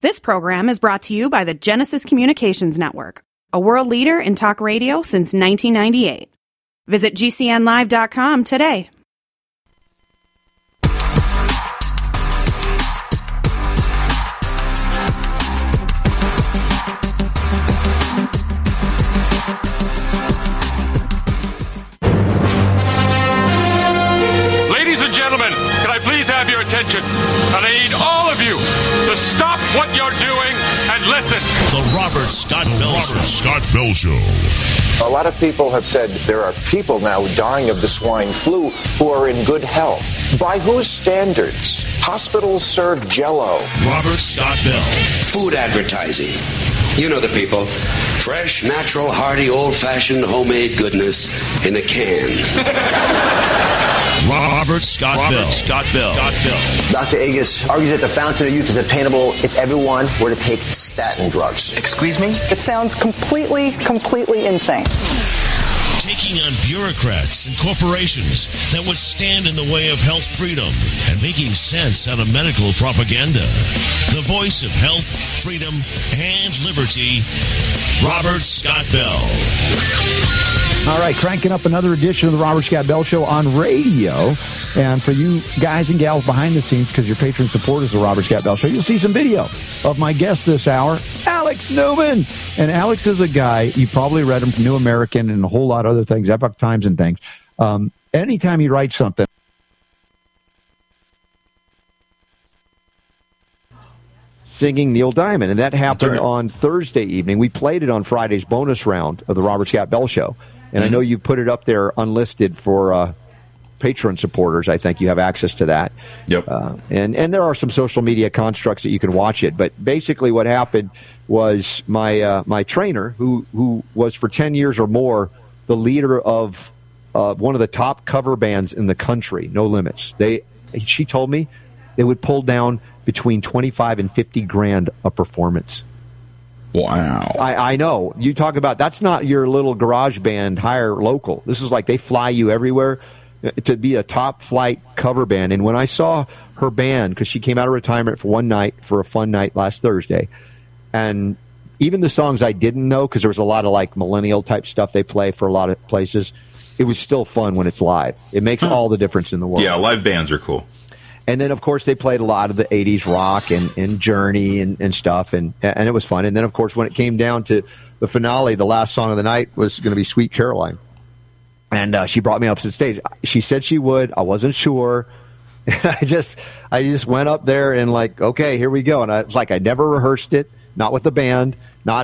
This program is brought to you by the Genesis Communications Network, a world leader in talk radio since 1998. Visit GCNlive.com today. Ladies and gentlemen, can I please have your attention? And I need all of you to stop what you're doing and listen. The Robert Scott Bell Show. A lot of people have said there are people now dying of the swine flu who are in good health. By whose standards? Hospitals serve Jell-O. Robert Scott Bell. Food advertising. You know the people. Fresh, natural, hearty, old-fashioned, homemade goodness in a can. Robert Scott Bell. Dr. Agus argues that the fountain of youth is attainable if everyone were to take statin drugs. Excuse me? It sounds completely insane. Taking on bureaucrats and corporations that would stand in the way of health freedom and making sense out of medical propaganda. The voice of health, freedom, and liberty, Robert Scott Bell. All right, cranking up another edition of the Robert Scott Bell Show on radio. And for you guys and gals behind the scenes, because your patron supporters of the Robert Scott Bell Show, you'll see some video of my guest this hour, Alex Newman. And Alex is a guy, you probably read him from New American and a whole lot of other things, Epoch Times and things. Anytime he writes something, singing Neil Diamond. And that happened on Thursday evening. We played it on Friday's bonus round of the Robert Scott Bell Show. And I know you put it up there unlisted for Patreon supporters. I think you have access to that. Yep. And there are some social media constructs that you can watch it. But basically what happened was my trainer, who was for 10 years or more the leader of one of the top cover bands in the country, No Limits. She told me they would pull down between 25 and 50 grand a performance. Wow. I know. You talk about, that's not your little garage band hire local. This is like they fly you everywhere to be a top flight cover band. And when I saw her band, because she came out of retirement for one night, for a fun night last Thursday, and even the songs I didn't know, because there was a lot of like millennial type stuff they play for a lot of places, it was still fun when it's live. It makes all the difference in the world. Yeah, live bands are cool. And then, of course, they played a lot of the 80s rock and Journey and stuff, and it was fun. And then, of course, when it came down to the finale, the last song of the night was going to be Sweet Caroline. And she brought me up to the stage. She said she would. I wasn't sure. I just went up there and like, okay, here we go. And I was like, I never rehearsed it, not with a band,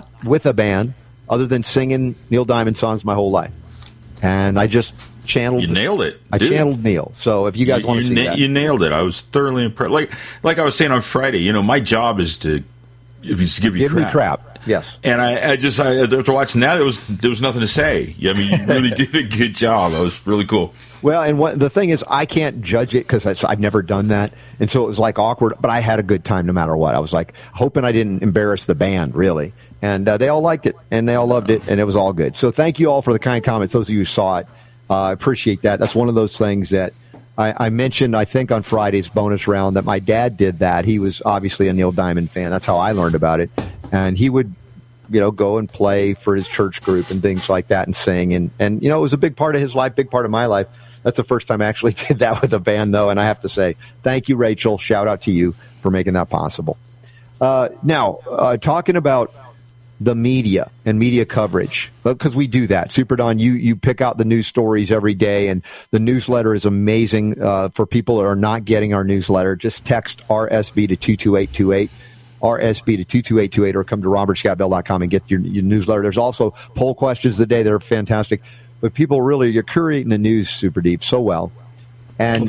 other than singing Neil Diamond songs my whole life. And I just channeled. You nailed it. I channeled Neil. So if you guys want to see that, you nailed it. I was thoroughly impressed. Like I was saying on Friday, my job is to give you crap. Yes. And I after watching that, there was nothing to say. I mean, you really did a good job. That was really cool. Well, and the thing is, I can't judge it because I've never done that, and so it was like awkward. But I had a good time no matter what. I was like hoping I didn't embarrass the band, really, and they all liked it and they all loved it, and it was all good. So thank you all for the kind comments. Those of you who saw it, I appreciate that. That's one of those things that I mentioned, I think, on Friday's bonus round that my dad did that. He was obviously a Neil Diamond fan. That's how I learned about it. And he would, go and play for his church group and things like that and sing. And it was a big part of his life, big part of my life. That's the first time I actually did that with a band, though. And I have to say, thank you, Rachel. Shout out to you for making that possible. Now, talking about the media and media coverage, because we do that. Super Don, you pick out the news stories every day, and the newsletter is amazing. For people that are not getting our newsletter, just text RSB to 22828, RSB to 22828, or come to robertscottbell.com and get your newsletter. There's also poll questions of the day that are fantastic. But people really, you're curating the news, Super Deep, so well. And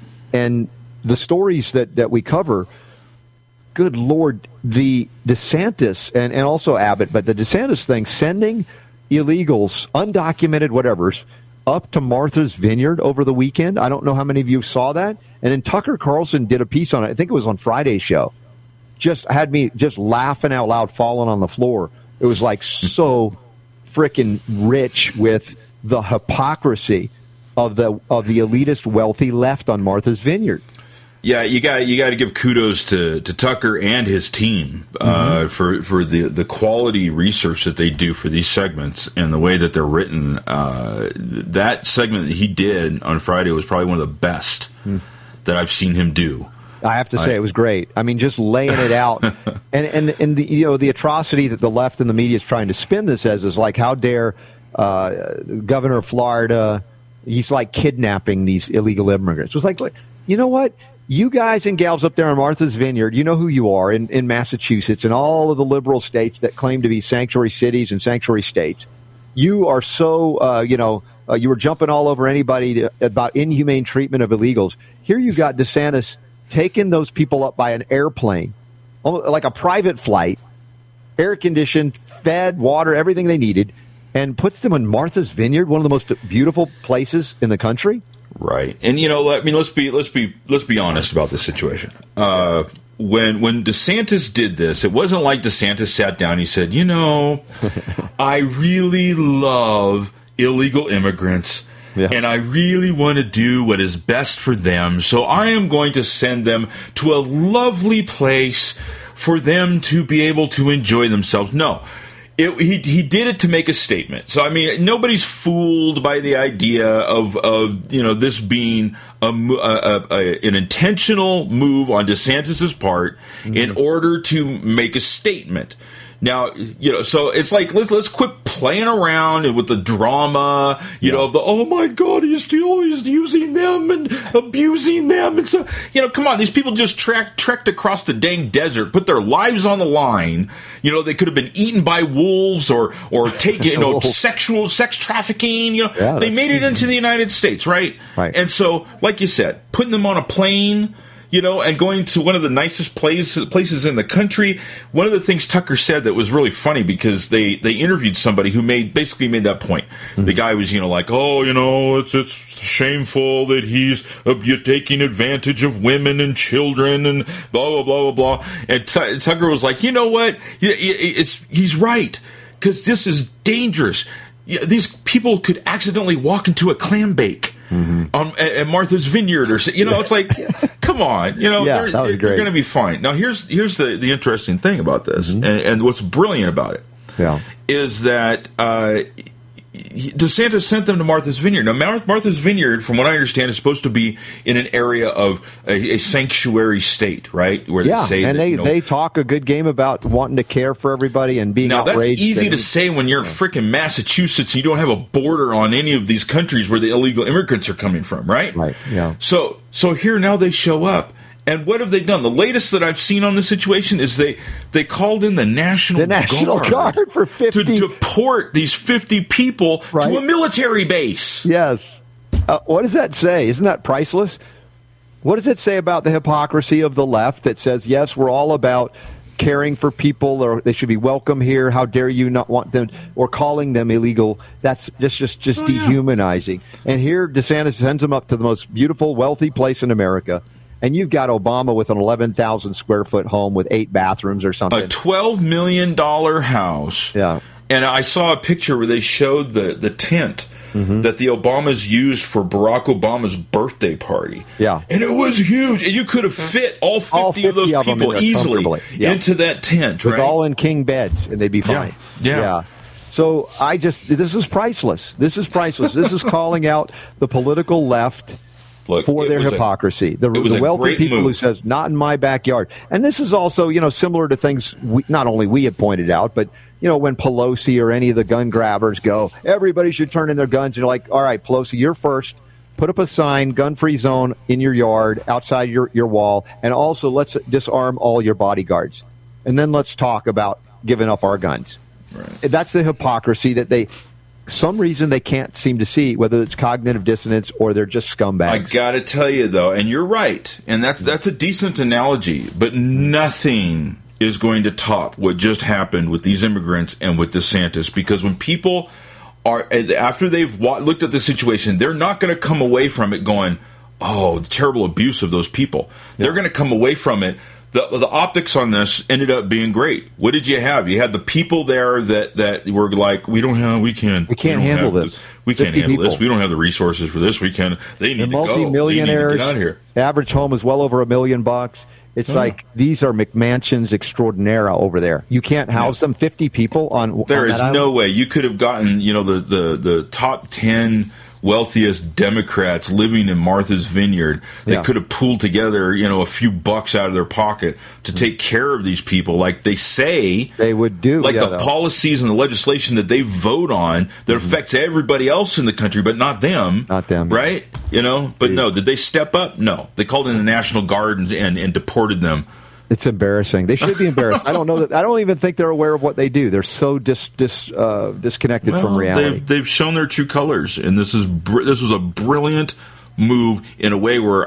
the stories that we cover, good Lord, the DeSantis and also Abbott, but the DeSantis thing, sending illegals, undocumented whatevers, up to Martha's Vineyard over the weekend. I don't know how many of you saw that. And then Tucker Carlson did a piece on it. I think it was on Friday's show. Just had me just laughing out loud, falling on the floor. It was like so freaking rich with the hypocrisy of the elitist wealthy left on Martha's Vineyard. Yeah, you got to give kudos to Tucker and his team for the quality research that they do for these segments and the way that they're written. That segment that he did on Friday was probably one of the best that I've seen him do. I have to say it was great. I mean, just laying it out, and the atrocity that the left and the media is trying to spin this as is like, how dare Governor of Florida? He's like kidnapping these illegal immigrants. It was like, you know what? You guys and gals up there in Martha's Vineyard, you know who you are in Massachusetts and all of the liberal states that claim to be sanctuary cities and sanctuary states. You are so, you were jumping all over anybody about inhumane treatment of illegals. Here you got DeSantis taking those people up by an airplane, like a private flight, air-conditioned, fed, water, everything they needed, and puts them in Martha's Vineyard, one of the most beautiful places in the country. Right, and let's be honest about this situation. When DeSantis did this, it wasn't like DeSantis sat down and he said, I really love illegal immigrants, and I really want to do what is best for them, so I am going to send them to a lovely place for them to be able to enjoy themselves. No. He did it to make a statement. So, I mean, nobody's fooled by the idea of this being an intentional move on DeSantis' part in order to make a statement. Now, so it's like, let's quit playing around with the drama, of the, oh my God, he's using them and abusing them. And so, come on, these people just trekked across the dang desert, put their lives on the line. They could have been eaten by wolves or taken, sex trafficking. They made it into the United States, right? Right. And so, like you said, putting them on a plane, and going to one of the nicest places in the country. One of the things Tucker said that was really funny, because they interviewed somebody who basically made that point. Mm-hmm. The guy was, it's shameful that he's taking advantage of women and children and blah, blah, blah, blah, blah. And Tucker was like, you know what? He's right, because this is dangerous. These people could accidentally walk into a clam bake. At Martha's Vineyard, or it's like, come on, they're going to be fine. Now, here's the interesting thing about this, and what's brilliant about it, is that DeSantis sent them to Martha's Vineyard. Now, Martha's Vineyard, from what I understand, is supposed to be in an area of a sanctuary state, right? Where they say and that, they talk a good game about wanting to care for everybody and being outraged. Now, that's easy to say when you're in frickin' Massachusetts and you don't have a border on any of these countries where the illegal immigrants are coming from, right? Right, yeah. So here now they show up. And what have they done? The latest that I've seen on the situation is they called in the National Guard for 50 to deport these 50 people to a military base. Yes. What does that say? Isn't that priceless? What does it say about the hypocrisy of the left that says, yes, we're all about caring for people, or they should be welcome here. How dare you not want them, or calling them illegal? That's just dehumanizing. And here DeSantis sends them up to the most beautiful, wealthy place in America. And you've got Obama with an 11,000 square foot home with 8 bathrooms or something. A $12 million house. Yeah. And I saw a picture where they showed the tent that the Obamas used for Barack Obama's birthday party. Yeah. And it was huge. And you could have fit all 50 of those people easily into that tent, with all in king beds, and they'd be fine. Yeah. So this is priceless. This is priceless. This is calling out the political left. Look, for their hypocrisy. The wealthy people who says, not in my backyard. And this is also, similar to things not only we have pointed out, but, when Pelosi or any of the gun grabbers go, everybody should turn in their guns. You're like, all right, Pelosi, you're first. Put up a sign, gun-free zone in your yard, outside your wall. And also, let's disarm all your bodyguards. And then let's talk about giving up our guns. Right. That's the hypocrisy that some reason they can't seem to see, whether it's cognitive dissonance or they're just scumbags. I got to tell you, though, and you're right, and that's a decent analogy, but nothing is going to top what just happened with these immigrants and with DeSantis, because when people are, after they've looked at the situation, they're not going to come away from it going, oh, the terrible abuse of those people. Yeah. They're going to come away from it. The optics on this ended up being great. What did you have? You had the people there that were like, we can't handle this. We can't handle this. We don't have the resources for this. They need to go. They need to get out of here. Average home is well over $1 million. It's like these are McMansions extraordinaire over there. You can't house them 50 people on. There is no way you could have gotten the top 10 wealthiest Democrats living in Martha's Vineyard. They could have pooled together a few bucks out of their pocket to take care of these people, like they say they would do. Like the policies and the legislation that they vote on that affects everybody else in the country, but not them. Not them, right? But no, did they step up? No, they called in the National Guard and deported them. It's embarrassing. They should be embarrassed. I don't know that. I don't even think they're aware of what they do. They're so disconnected from reality. They've shown their true colors, and this was a brilliant move in a way where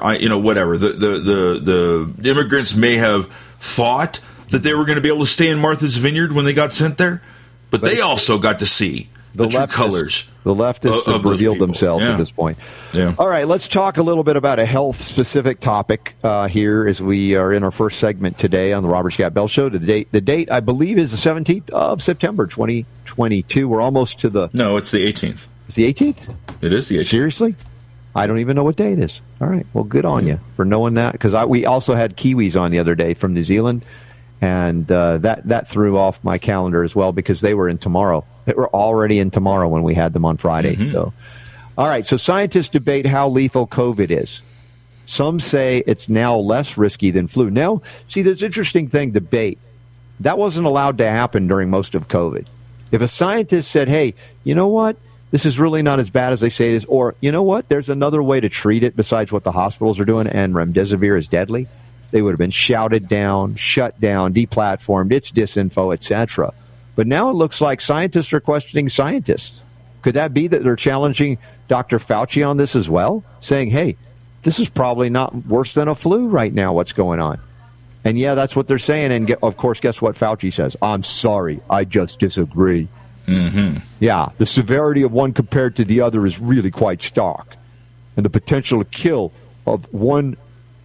the immigrants may have thought that they were going to be able to stay in Martha's Vineyard when they got sent there, but they also got to see the true colors. The leftists have revealed themselves at this point. Yeah. All right, let's talk a little bit about a health-specific topic here as we are in our first segment today on the Robert Scott Bell Show. The date, I believe, is the 17th of September, 2022. We're almost to the... No, it's the 18th. It's the 18th? It is the 18th. Seriously? I don't even know what day it is. All right, well, good on you for knowing that, because we also had Kiwis on the other day from New Zealand, and that threw off my calendar as well because they were in tomorrow. They were already in tomorrow when we had them on Friday. Mm-hmm. So, all right, so scientists debate how lethal COVID is. Some say it's now less risky than flu. Now, see, there's an interesting thing, debate. That wasn't allowed to happen during most of COVID. If a scientist said, hey, you know what? This is really not as bad as they say it is. Or, you know what? There's another way to treat it besides what the hospitals are doing, and remdesivir is deadly. They would have been shouted down, shut down, deplatformed. It's disinfo, etc. But now it looks like scientists are questioning scientists. Could that be that they're challenging Dr. Fauci on this as well? Saying, hey, this is probably not worse than a flu right now, what's going on? And yeah, that's what they're saying. And of course, guess what Fauci says? I'm sorry, I just disagree. Mm-hmm. Yeah, the severity of one compared to the other is really quite stark. And the potential to kill of one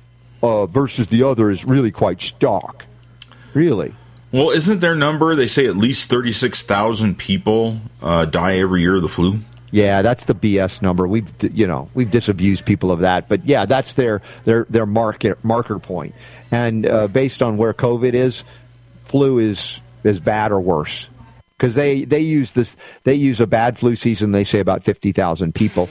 versus the other is really quite stark. Really. Well, isn't their number, they say at least 36,000 people die every year of the flu? Yeah, that's the BS number. We've disabused people of that. But yeah, that's their marker point. And based on where COVID is, flu is bad or worse. Because they use a bad flu season, they say about 50,000 people.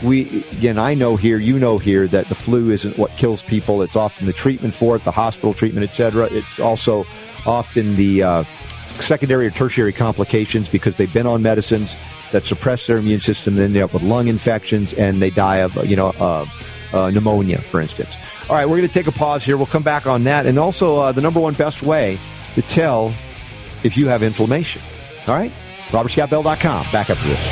I know here, here, that the flu isn't what kills people. It's often the treatment for it, the hospital treatment, etc. It's also often the secondary or tertiary complications because they've been on medicines that suppress their immune system. Then they end up with lung infections and they die of pneumonia, for instance. All right, we're going to take a pause here. We'll come back on that, and also the number one best way to tell if you have inflammation. All right, RobertScottBell.com. Back after this.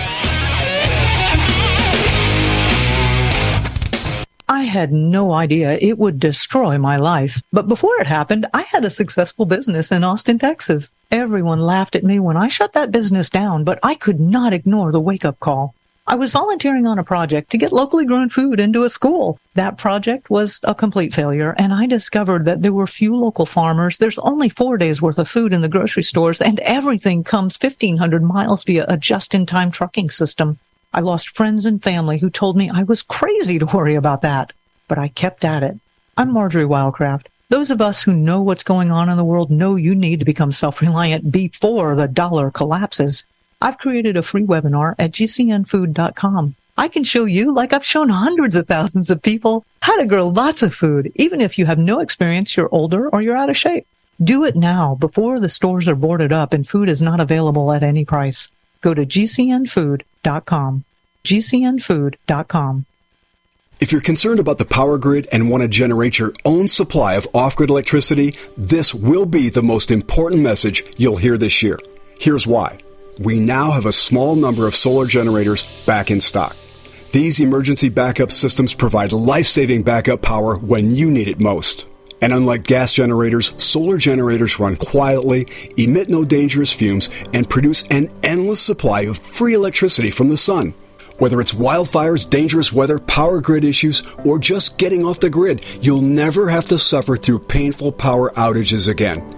I had no idea it would destroy my life. But before it happened, I had a successful business in Austin, Texas. Everyone laughed at me when I shut that business down, but I could not ignore the wake-up call. I was volunteering on a project to get locally grown food into a school. That project was a complete failure, and I discovered that there were few local farmers. There's only 4 days worth of food in the grocery stores, and everything comes 1,500 miles via a just-in-time trucking system. I lost friends and family who told me I was crazy to worry about that, but I kept at it. I'm Marjorie Wildcraft. Those of us who know what's going on in the world know you need to become self-reliant before the dollar collapses. I've created a free webinar at gcnfood.com. I can show you, like I've shown hundreds of thousands of people, how to grow lots of food, even if you have no experience, you're older, or you're out of shape. Do it now, before the stores are boarded up and food is not available at any price. Go to gcnfood.com. gcnfood.com. If you're concerned about the power grid and want to generate your own supply of off-grid electricity, this will be the most important message you'll hear this year. Here's why. We now have a small number of solar generators back in stock. These emergency backup systems provide life-saving backup power when you need it most. And unlike gas generators, solar generators run quietly, emit no dangerous fumes, and produce an endless supply of free electricity from the sun. Whether it's wildfires, dangerous weather, power grid issues, or just getting off the grid, you'll never have to suffer through painful power outages again.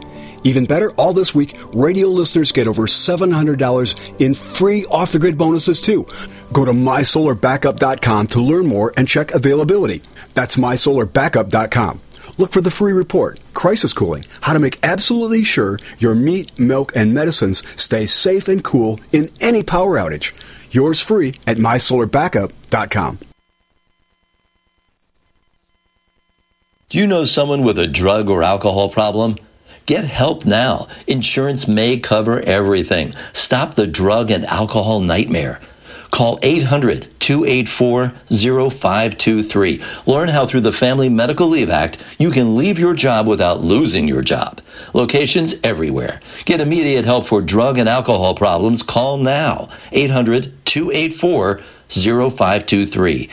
Even better, all this week, radio listeners get over $700 in free off-the-grid bonuses, too. Go to mysolarbackup.com to learn more and check availability. That's mysolarbackup.com. Look for the free report, Crisis Cooling, how to make absolutely sure your meat, milk, and medicines stay safe and cool in any power outage. Yours free at mysolarbackup.com. Do you know someone with a drug or alcohol problem? Get help now. Insurance may cover everything. Stop the drug and alcohol nightmare. Call 800-284-0523. Learn how through the Family Medical Leave Act, you can leave your job without losing your job. Locations everywhere. Get immediate help for drug and alcohol problems. Call now. 800-284-0523.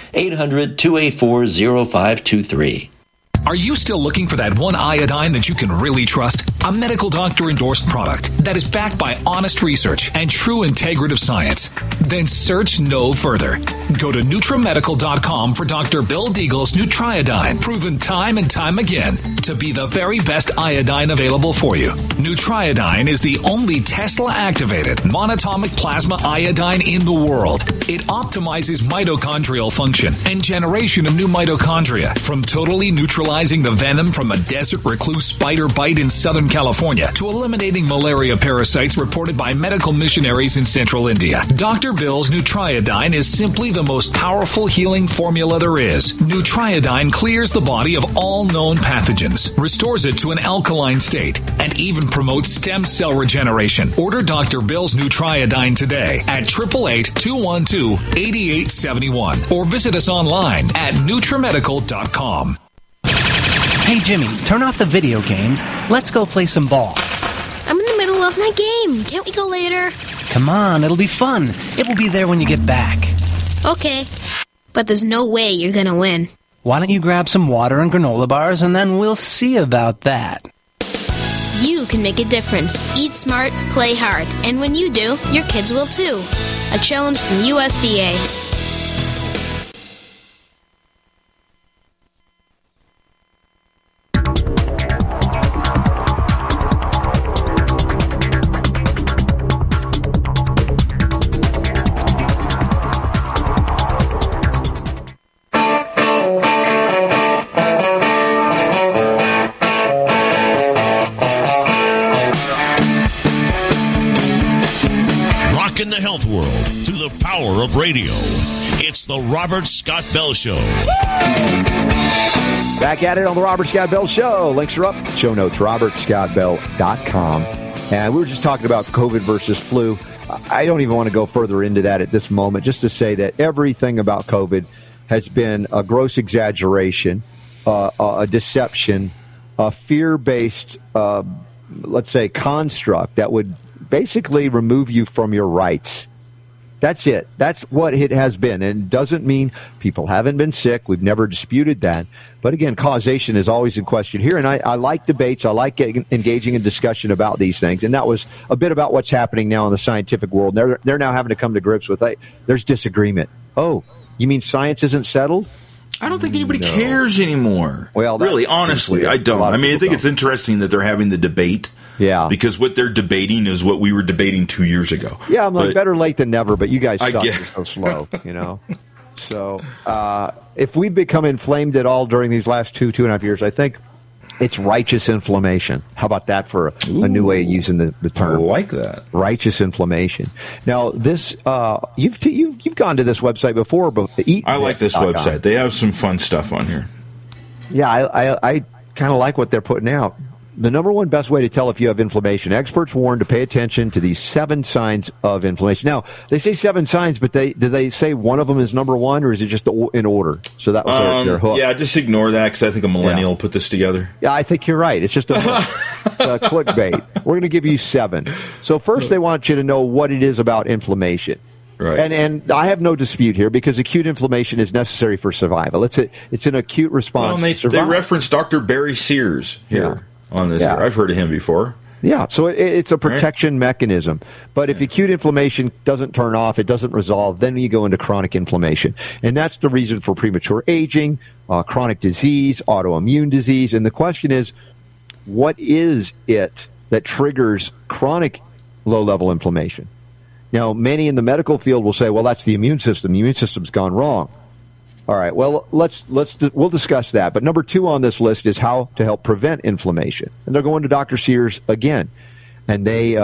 800-284-0523. Are you still looking for that one iodine that you can really trust? A medical doctor endorsed product that is backed by honest research and true integrative science? Then search no further. Go to NutriMedical.com for Dr. Bill Deagle's Nutriodine, proven time and time again to be the very best iodine available for you. Nutriodine is the only Tesla-activated monatomic plasma iodine in the world. It optimizes mitochondrial function and generation of new mitochondria from totally neutralizing the venom from a desert recluse spider bite in Southern California to eliminating malaria parasites reported by medical missionaries in central India. Dr. Bill's Nutriodine is simply the most powerful healing formula there is. Nutriodine clears the body of all known pathogens, restores it to an alkaline state, and even promotes stem cell regeneration. Order Dr. Bill's Nutriodine today at 888-212-8871 or visit us online at NutriMedical.com. Hey, Jimmy, turn off the video games. Let's go play some ball. I'm in the middle of my game. Can't we go later? Come on, it'll be fun. It will be there when you get back. Okay, but there's no way you're gonna win. Why don't you grab some water and granola bars, and then we'll see about that. You can make a difference. Eat smart, play hard. And when you do, your kids will too. A challenge from USDA. Of radio. It's the Robert Scott Bell Show. Back at it on the Robert Scott Bell Show. Links are up. Show notes, robertscottbell.com. And we were just talking about COVID versus flu. I don't even want to go further into that at this moment, just to say that everything about COVID has been a gross exaggeration, a deception, a fear-based, let's say, construct that would basically remove you from your rights. That's it. That's what it has been. And it doesn't mean people haven't been sick. We've never disputed that. But again, causation is always in question here. And I like debates. I like engaging in discussion about these things. And that was a bit about what's happening now in the scientific world. They're now having to come to grips with, hey, there's disagreement. Oh, you mean science isn't settled? I don't think anybody cares anymore. Well, really, honestly, I don't. I mean, I think it's interesting that they're having the debate. Yeah. Because what they're debating is what we were debating 2 years ago. Yeah, I'm like, better late than never, but you guys suck. You're so slow, you know. So if we've become inflamed at all during these last 2.5 years, I think it's righteous inflammation. How about that for a new way of using the term? I like that. Righteous inflammation. Now, this you've gone to this website before, but I like this website. They have some fun stuff on here. Yeah, I kind of like what they're putting out. The number one best way to tell if you have inflammation. Experts warn to pay attention to these 7 signs of inflammation. Now, they say 7 signs, but do they say one of them is number one, or is it just in order? So that was their hook. Yeah, just ignore that because I think a millennial put this together. Yeah, I think you're right. It's just a clickbait. We're going to give you 7. So first they want you to know what it is about inflammation. Right. And I have no dispute here because acute inflammation is necessary for survival. It's an acute response. Well, they reference Dr. Barry Sears here on this. Yeah. I've heard of him before. Yeah, so it's a protection mechanism. But if acute inflammation doesn't turn off, it doesn't resolve, then you go into chronic inflammation. And that's the reason for premature aging, chronic disease, autoimmune disease. And the question is, what is it that triggers chronic low-level inflammation. Now, many in the medical field will say, well, that's the immune system. The immune system's gone wrong. All right, well, we'll discuss that. But number 2 on this list is how to help prevent inflammation. And they're going to Dr. Sears again. And he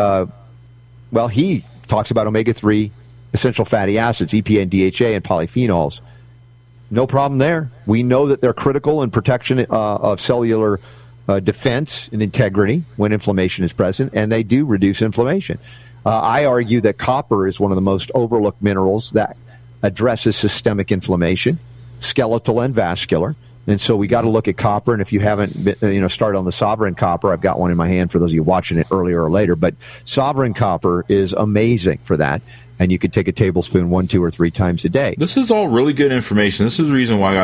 talks about omega-3 essential fatty acids, EPA and DHA, and polyphenols. No problem there. We know that they're critical in protection of cellular defense and integrity when inflammation is present, and they do reduce inflammation. I argue that copper is one of the most overlooked minerals that addresses systemic inflammation, skeletal and vascular. And so we got to look at copper. And if you haven't started on the Sovereign Copper, I've got one in my hand for those of you watching it earlier or later. But Sovereign Copper is amazing for that. And you could take a tablespoon 1, 2, or 3 times a day. This is all really good information. This is the reason why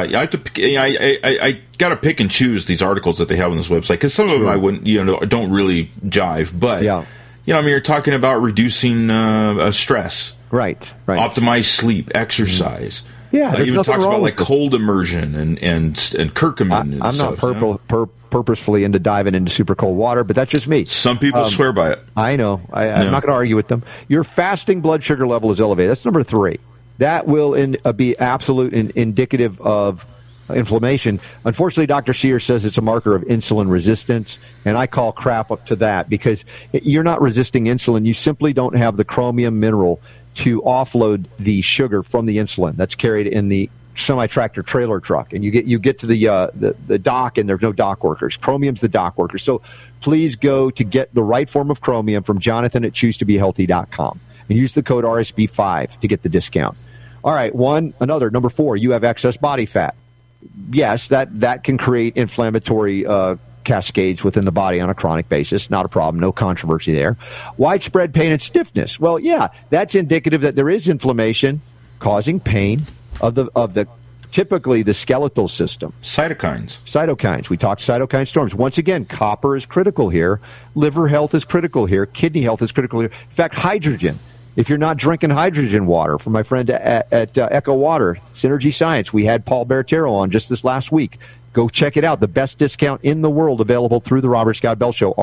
I got to pick and choose these articles that they have on this website, because some of them I wouldn't, don't really jive. But you're talking about reducing stress, right? Optimize sleep, exercise. Yeah, even talks about like cold immersion and curcumin. I'm not purposefully into diving into super cold water, but that's just me. Some people swear by it. I know. I'm not going to argue with them. Your fasting blood sugar level is elevated. That's number 3. That will be absolute indicative of inflammation. Unfortunately, Dr. Sears says it's a marker of insulin resistance, and I call crap up to that, because you're not resisting insulin. You simply don't have the chromium mineral to offload the sugar from the insulin that's carried in the semi-tractor trailer truck, and you get to the dock, and there's no dock workers. Chromium's the dock worker. So please go to get the right form of chromium from Jonathan at ChooseToBeHealthy.com and use the code RSB5 to get the discount. All right, number 4, you have excess body fat. Yes, that can create inflammatory cascades within the body on a chronic basis. Not a problem. No controversy there. Widespread pain and stiffness. Well, yeah, that's indicative that there is inflammation causing pain of the typically the skeletal system. Cytokines. We talked cytokine storms. Once again, copper is critical here. Liver health is critical here. Kidney health is critical here. In fact, hydrogen. If you're not drinking hydrogen water, from my friend at Echo Water, Synergy Science, we had Paul Bertero on just this last week. Go check it out. The best discount in the world available through the Robert Scott Bell Show,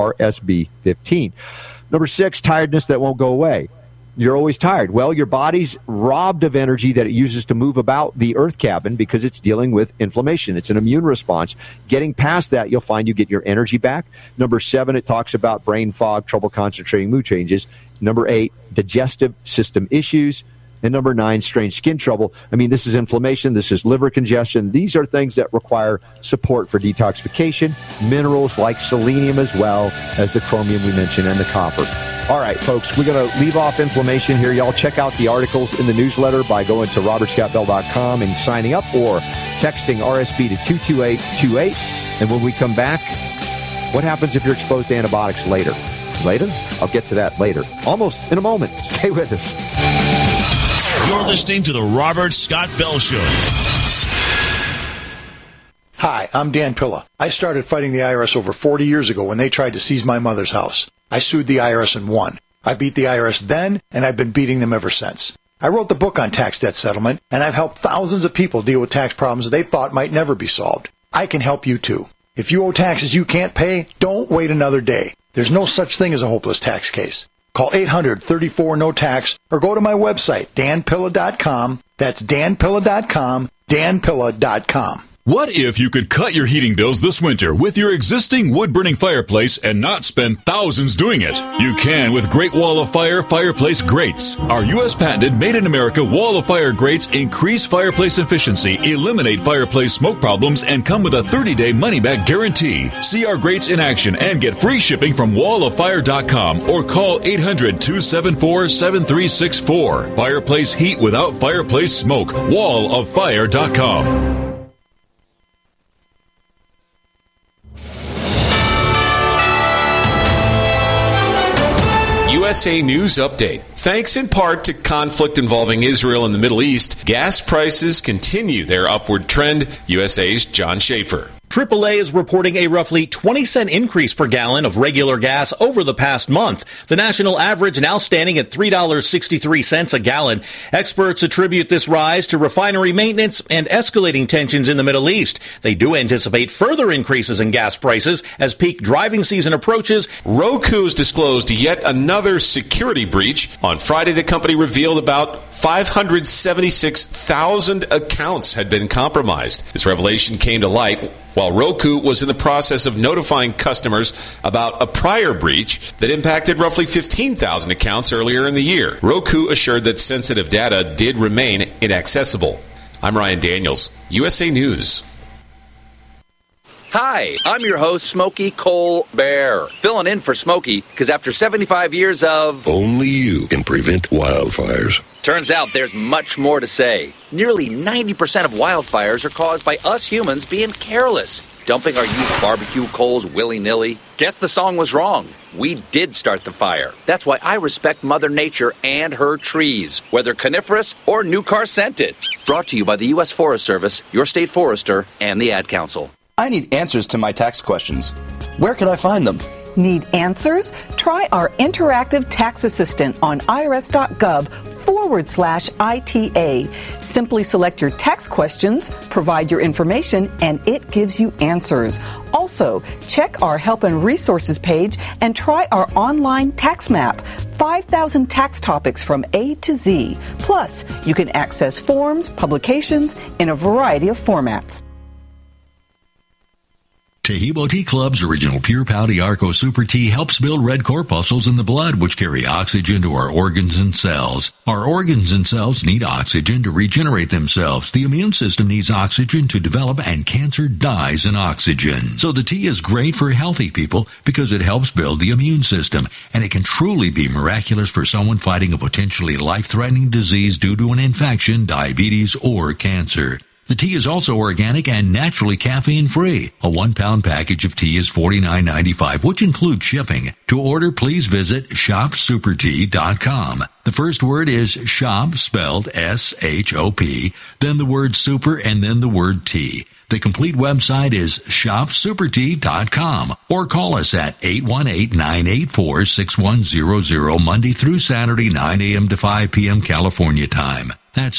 RSB15. Number 6, tiredness that won't go away. You're always tired. Well, your body's robbed of energy that it uses to move about the earth cabin because it's dealing with inflammation. It's an immune response. Getting past that, you'll find you get your energy back. Number 7, it talks about brain fog, trouble concentrating, mood changes. Number 8, digestive system issues. And number 9, strange skin trouble. I mean, this is inflammation. This is liver congestion. These are things that require support for detoxification. Minerals like selenium, as well as the chromium we mentioned and the copper. All right, folks, we're going to leave off inflammation here. Y'all check out the articles in the newsletter by going to robertscottbell.com and signing up, or texting RSB to 22828. And when we come back, what happens if you're exposed to antibiotics later? I'll get to that later. Almost in a moment. Stay with us. You're listening to the Robert Scott Bell Show. Hi, I'm Dan Pilla. I started fighting the IRS over 40 years ago when they tried to seize my mother's house. I sued the IRS and won. I beat the IRS then, and I've been beating them ever since. I wrote the book on tax debt settlement, and I've helped thousands of people deal with tax problems they thought might never be solved. I can help you too. If you owe taxes you can't pay, don't wait another day. There's no such thing as a hopeless tax case. Call 800-34-NO-TAX or go to my website, danpilla.com. That's danpilla.com, danpilla.com. What if you could cut your heating bills this winter with your existing wood-burning fireplace and not spend thousands doing it? You can with Great Wall of Fire fireplace grates. Our U.S. patented made-in-America Wall of Fire grates increase fireplace efficiency, eliminate fireplace smoke problems, and come with a 30-day money-back guarantee. See our grates in action and get free shipping from walloffire.com or call 800-274-7364. Fireplace heat without fireplace smoke. walloffire.com. USA News Update. Thanks in part to conflict involving Israel and the Middle East, gas prices continue their upward trend. USA's John Schaefer. AAA is reporting a roughly 20-cent increase per gallon of regular gas over the past month. The national average now standing at $3.63 a gallon. Experts attribute this rise to refinery maintenance and escalating tensions in the Middle East. They do anticipate further increases in gas prices as peak driving season approaches. Roku's disclosed yet another security breach. On Friday, the company revealed about 576,000 accounts had been compromised. This revelation came to light while Roku was in the process of notifying customers about a prior breach that impacted roughly 15,000 accounts earlier in the year. Roku assured that sensitive data did remain inaccessible. I'm Ryan Daniels, USA News. Hi, I'm your host, Smokey Cole Bear, filling in for Smokey because after 75 years of... Only you can prevent wildfires. Turns out there's much more to say. Nearly 90% of wildfires are caused by us humans being careless, dumping our used barbecue coals willy-nilly. Guess the song was wrong. We did start the fire. That's why I respect Mother Nature and her trees, whether coniferous or new car scented. Brought to you by the U.S. Forest Service, your state forester, and the Ad Council. I need answers to my tax questions. Where can I find them? Need answers? Try our interactive tax assistant on irs.gov/ITA. Simply select your tax questions, provide your information, and it gives you answers. Also, check our help and resources page and try our online tax map. 5,000 tax topics from A to Z. Plus, you can access forms, publications in a variety of formats. Taheebo Tea Club's original Pure Pouty Arco Super Tea helps build red corpuscles in the blood, which carry oxygen to our organs and cells. Our organs and cells need oxygen to regenerate themselves. The immune system needs oxygen to develop, and cancer dies in oxygen. So the tea is great for healthy people because it helps build the immune system, and it can truly be miraculous for someone fighting a potentially life-threatening disease due to an infection, diabetes, or cancer. The tea is also organic and naturally caffeine-free. A 1-pound package of tea is $49.95, which includes shipping. To order, please visit shopsupertea.com. The first word is shop, spelled S-H-O-P, then the word super, and then the word tea. The complete website is shopsupertea.com, or call us at 818-984-6100 Monday through Saturday, 9 a.m. to 5 p.m. California time. That's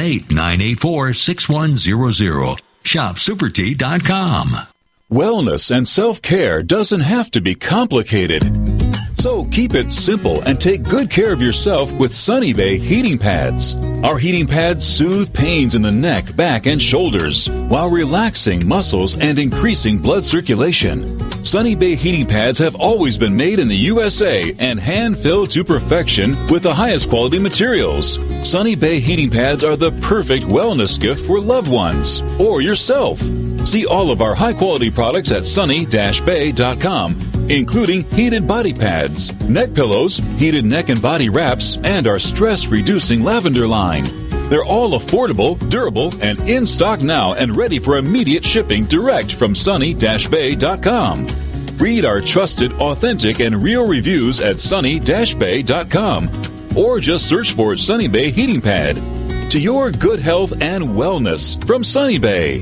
818-984-6100. ShopSuperTea.com. Wellness and self-care doesn't have to be complicated. So keep it simple and take good care of yourself with Sunny Bay heating pads. Our heating pads soothe pains in the neck, back, and shoulders while relaxing muscles and increasing blood circulation. Sunny Bay heating pads have always been made in the USA and hand-filled to perfection with the highest quality materials. Sunny Bay heating pads are the perfect wellness gift for loved ones or yourself. See all of our high-quality products at sunny-bay.com, including heated body pads, neck pillows, heated neck and body wraps, and our stress-reducing lavender line. They're all affordable, durable, and in stock now and ready for immediate shipping direct from sunny-bay.com. Read our trusted, authentic, and real reviews at sunny-bay.com, or just search for Sunny Bay Heating Pad. To your good health and wellness from Sunny Bay.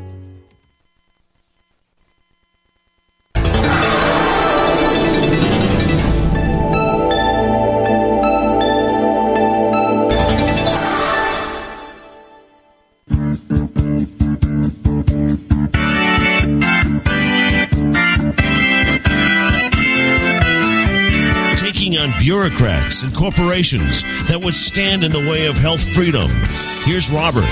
Bureaucrats and corporations that would stand in the way of health freedom. Here's Robert.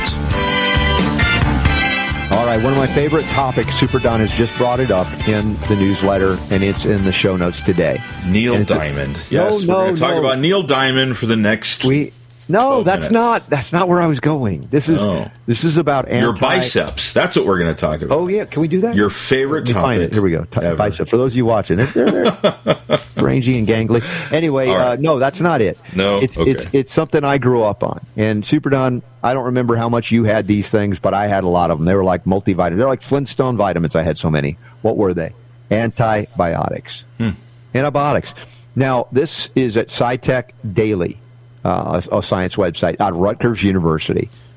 All right, one of my favorite topics, Super Don has just brought it up in the newsletter, and it's in the show notes today. Neil Diamond. Yes, we're going to talk about Neil Diamond for the next... No, that's not where I was going. This is about your biceps. That's what we're going to talk about. Oh yeah, can we do that? Your favorite topic. Find it. Here we go. Bicep. For those of you watching, they're rangy and gangly. Anyway, right. No, that's not it. No, it's something I grew up on. And Super Don, I don't remember how much you had these things, but I had a lot of them. They were like multivitamins. They're like Flintstone vitamins. I had so many. What were they? Antibiotics. Antibiotics. Now this is at SciTech Daily. A science website at Rutgers University.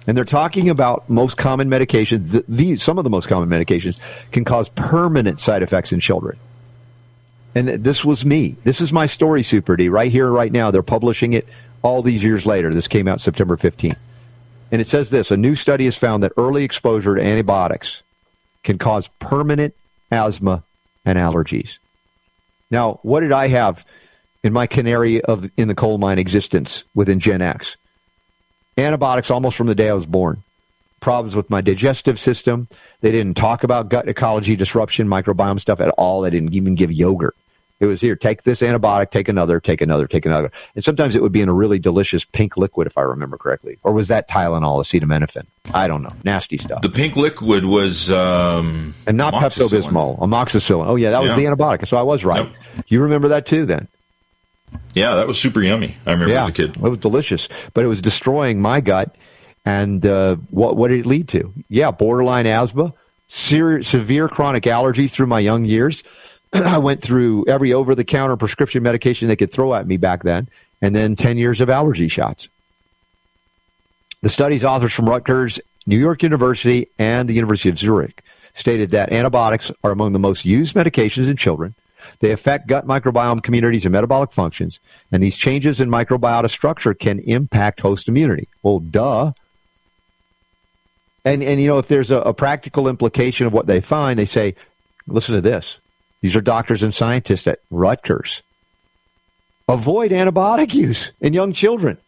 And they're talking about most common medications. Some of the most common medications can cause permanent side effects in children. And this was me. This is my story, Super D, right here, right now. They're publishing it all these years later. This came out September 15th. And it says this: a new study has found that early exposure to antibiotics can cause permanent asthma and allergies. Now, what did I have in my canary in the coal mine existence within Gen X? Antibiotics almost from the day I was born. Problems with my digestive system. They didn't talk about gut ecology disruption, microbiome stuff at all. They didn't even give yogurt. It was here, take this antibiotic, take another, take another, take another. And sometimes it would be in a really delicious pink liquid, if I remember correctly. Or was that Tylenol, acetaminophen? I don't know. Nasty stuff. The pink liquid was... and not Pepto-Bismol, amoxicillin. Oh, yeah, that was the antibiotic. So I was right. Yep. You remember that too then? Yeah, that was super yummy. I remember as a kid. It was delicious. But it was destroying my gut. And what did it lead to? Yeah, borderline asthma, severe chronic allergies through my young years. I went through every over-the-counter prescription medication they could throw at me back then, and then 10 years of allergy shots. The study's authors from Rutgers, New York University, and the University of Zurich stated that antibiotics are among the most used medications in children. They affect gut microbiome communities and metabolic functions, and these changes in microbiota structure can impact host immunity. Well, duh. And you know, if there's a practical implication of what they find, they say, listen to this. These are doctors and scientists at Rutgers. Avoid antibiotic use in young children.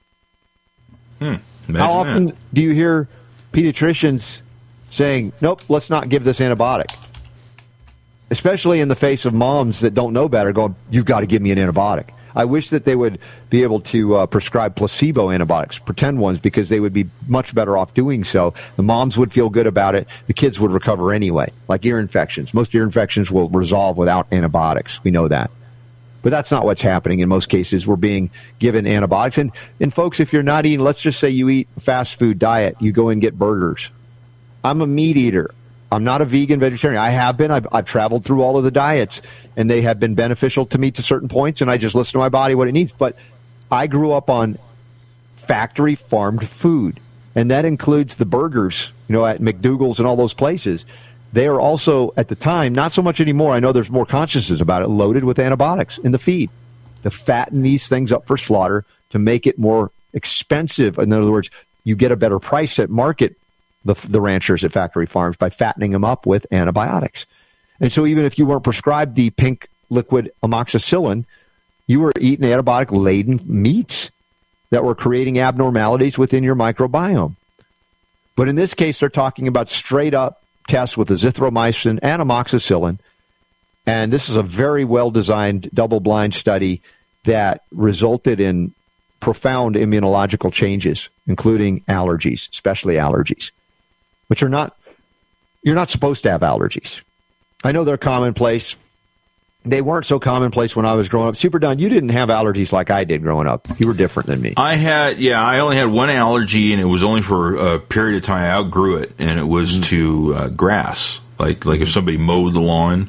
How often do you hear pediatricians saying, nope, let's not give this antibiotic? Especially in the face of moms that don't know better going, you've got to give me an antibiotic. I wish that they would be able to prescribe placebo antibiotics, pretend ones, because they would be much better off doing so. The moms would feel good about it. The kids would recover anyway, like ear infections. Most ear infections will resolve without antibiotics. We know that. But that's not what's happening. In most cases, we're being given antibiotics. And folks, if you're not eating, let's just say you eat a fast food diet, you go and get burgers. I'm a meat eater. I'm not a vegan vegetarian. I have been. I've traveled through all of the diets, and they have been beneficial to me to certain points, and I just listen to my body what it needs. But I grew up on factory farmed food, and that includes the burgers, you know, at McDougal's and all those places. They are also, at the time, not so much anymore, I know there's more consciousness about it, loaded with antibiotics in the feed to fatten these things up for slaughter, to make it more expensive. In other words, you get a better price at market, the ranchers at factory farms, by fattening them up with antibiotics. And so even if you weren't prescribed the pink liquid amoxicillin, you were eating antibiotic-laden meats that were creating abnormalities within your microbiome. But in this case, they're talking about straight-up tests with azithromycin and amoxicillin. And this is a very well-designed double-blind study that resulted in profound immunological changes, including allergies, especially allergies, which are not, you're not supposed to have allergies. I know they're commonplace. They weren't so commonplace when I was growing up. Super Don, you didn't have allergies like I did growing up. You were different than me. I only had one allergy, and it was only for a period of time. I outgrew it, and it was to grass. Like if somebody mowed the lawn,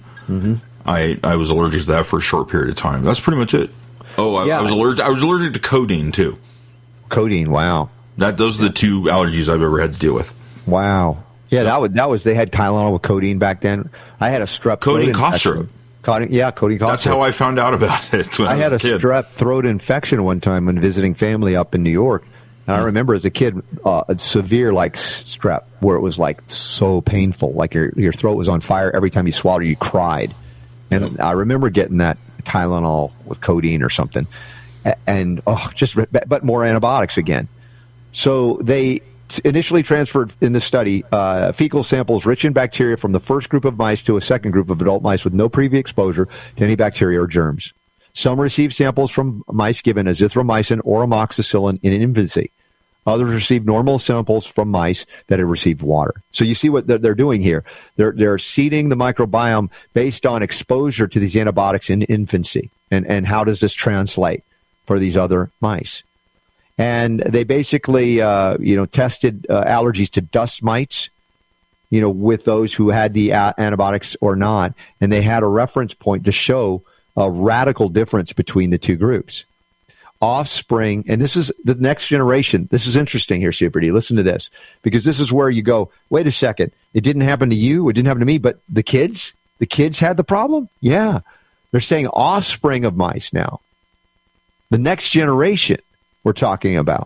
I was allergic to that for a short period of time. That's pretty much it. I was allergic to codeine too. Codeine, wow. Those are the two allergies I've ever had to deal with. Wow. Yeah, that was they had Tylenol with codeine back then. I had a strep codeine cough syrup. Codeine cough syrup. That's how I found out about it when I had was a kid. Strep throat infection one time when visiting family up in New York. And I remember as a kid, a severe like strep, where it was like so painful, like your throat was on fire every time you swallowed, you cried. And I remember getting that Tylenol with codeine or something, and but more antibiotics again. So they initially transferred in this study fecal samples rich in bacteria from the first group of mice to a second group of adult mice with no previous exposure to any bacteria or germs. Some received samples from mice given azithromycin or amoxicillin in infancy. Others received normal samples from mice that had received water. So you see what they're doing here. They're seeding the microbiome based on exposure to these antibiotics in infancy. And how does this translate for these other mice? And they basically, tested allergies to dust mites, with those who had the antibiotics or not. And they had a reference point to show a radical difference between the two groups. offspring, and this is the next generation. This is interesting here, Super D. Listen to this, because this is where you go, wait a second, it didn't happen to you, it didn't happen to me, but the kids had the problem? Yeah. They're saying offspring of mice now. The next generation we're talking about.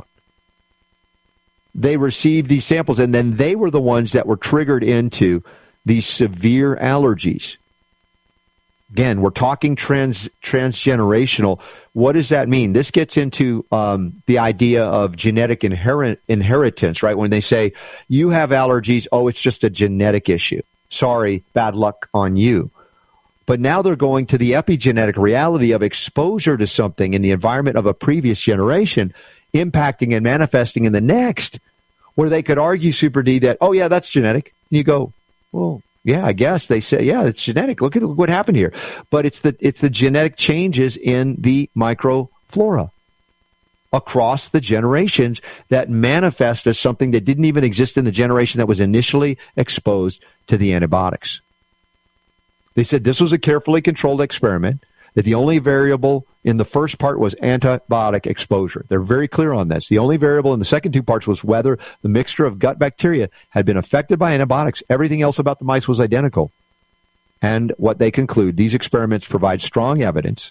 They received these samples, and then they were the ones that were triggered into these severe allergies. Again, we're talking transgenerational. What does that mean? This gets into the idea of genetic inheritance, right? When they say, you have allergies, oh, it's just a genetic issue. Sorry, bad luck on you. But now they're going to the epigenetic reality of exposure to something in the environment of a previous generation, impacting and manifesting in the next, where they could argue, Super D, that, oh, yeah, that's genetic. And you go, well, yeah, I guess they say, yeah, it's genetic. Look what happened here. But it's the genetic changes in the microflora across the generations that manifest as something that didn't even exist in the generation that was initially exposed to the antibiotics. They said this was a carefully controlled experiment, that the only variable in the first part was antibiotic exposure. They're very clear on this. The only variable in the second two parts was whether the mixture of gut bacteria had been affected by antibiotics. Everything else about the mice was identical. And what they conclude, these experiments provide strong evidence